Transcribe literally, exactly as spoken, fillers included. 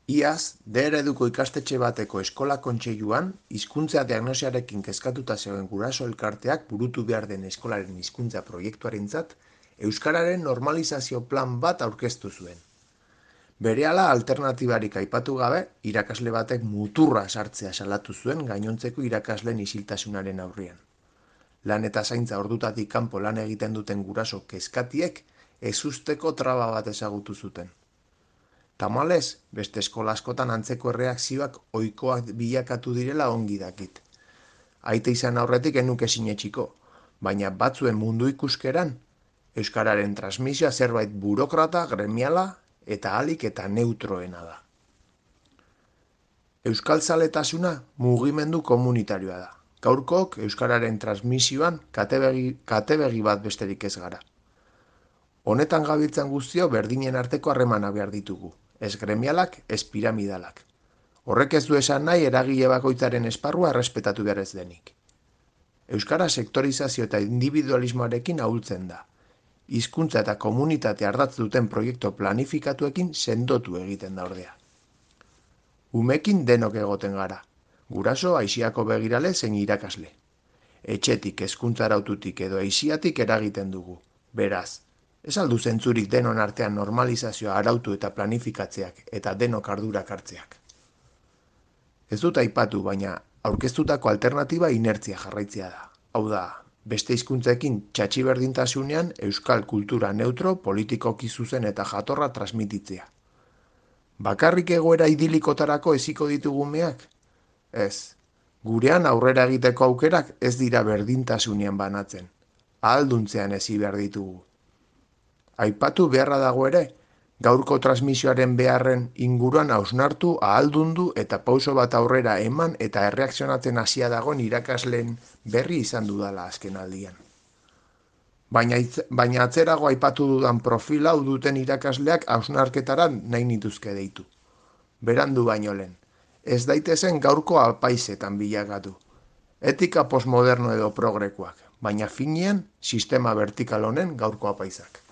Iaz, D ereduko ikastetxe bateko eskola kontseiluan, hizkuntza diagnosiarekin kezkatuta zegoen guraso elkarteak burutu behar den eskolaren hizkuntza proiektuarentzat, euskararen normalizazio plan bat aurkeztu zuen. Berehala alternatibarik aipatu gabe, irakasle batek muturra sartzea salatu zuen gainontzeko irakasleen isiltasunaren aurrean. Lan eta zaintza ordutatik kanpo lan egiten duten guraso kezkatiek ezusteko traba bat ezagutu zuten. Tamalez, beste eskola askotan antzeko erreakzioak ohikoak bilakatu direla ongi dakit. Aite izan aurretik enuke sinetxiko, baina batzuen mundu ikuskeran, euskararen transmisioa zerbait burokrata, gremiala eta ahalik eta neutroena da. Euskaltzaletasuna mugimendu komunitarioa da. Gaurkook euskararen transmisioan katebegi, katebegi bat besterik ez gara. Honetan gabiltzan guztio berdinen arteko harremana behar ditugu, ez gremialak, ez piramidalak. Horrek ez du esan nahi eragile bakoitzaren esparrua errespetatu behar ez denik. Euskara sektorizazio eta individualismoarekin ahultzen da. Hizkuntza eta komunitate ardatz duten proiektu planifikatuekin sendotu egiten da ordea. Umekin denok egoten gara, guraso aixiako begirale zein irakasle. Etxetik, hezkuntza araututik edo aixiatik eragiten dugu, beraz. Ez aldu zentzurik denon artean normalizazioa arautu eta planifikatzeak eta denok ardurak hartzeak. Ez dut aipatu, baina aurkeztutako alternatiba inertzia jarraitzea da. Hau da, beste hizkuntzekin txatxi berdintasunean euskal kultura neutro, politikoki zuzen eta jatorra transmititzea. Bakarrik egoera idilikotarako eziko ditugu meak? Ez, gurean aurrera egiteko aukerak ez dira berdintasunean banatzen. Ahalduntzean ezi behar ditugu. Aipatu beharra dago ere, gaurko transmisioaren beharren inguruan hausnartu, ahaldundu eta pauso bat aurrera eman eta erreakzionatzen hasia dagoen irakasleen berri izan dudala azken aldian. Baina, baina atzerago aipatu dudan profila hau duten irakasleak hausnarketara nahi nituzke deitu. Berandu baino lehen, ez daitezen gaurko apaizetan bilakatu. Etika postmoderno edo progrekoak, baina finean sistema vertikal honen gaurko apaizak.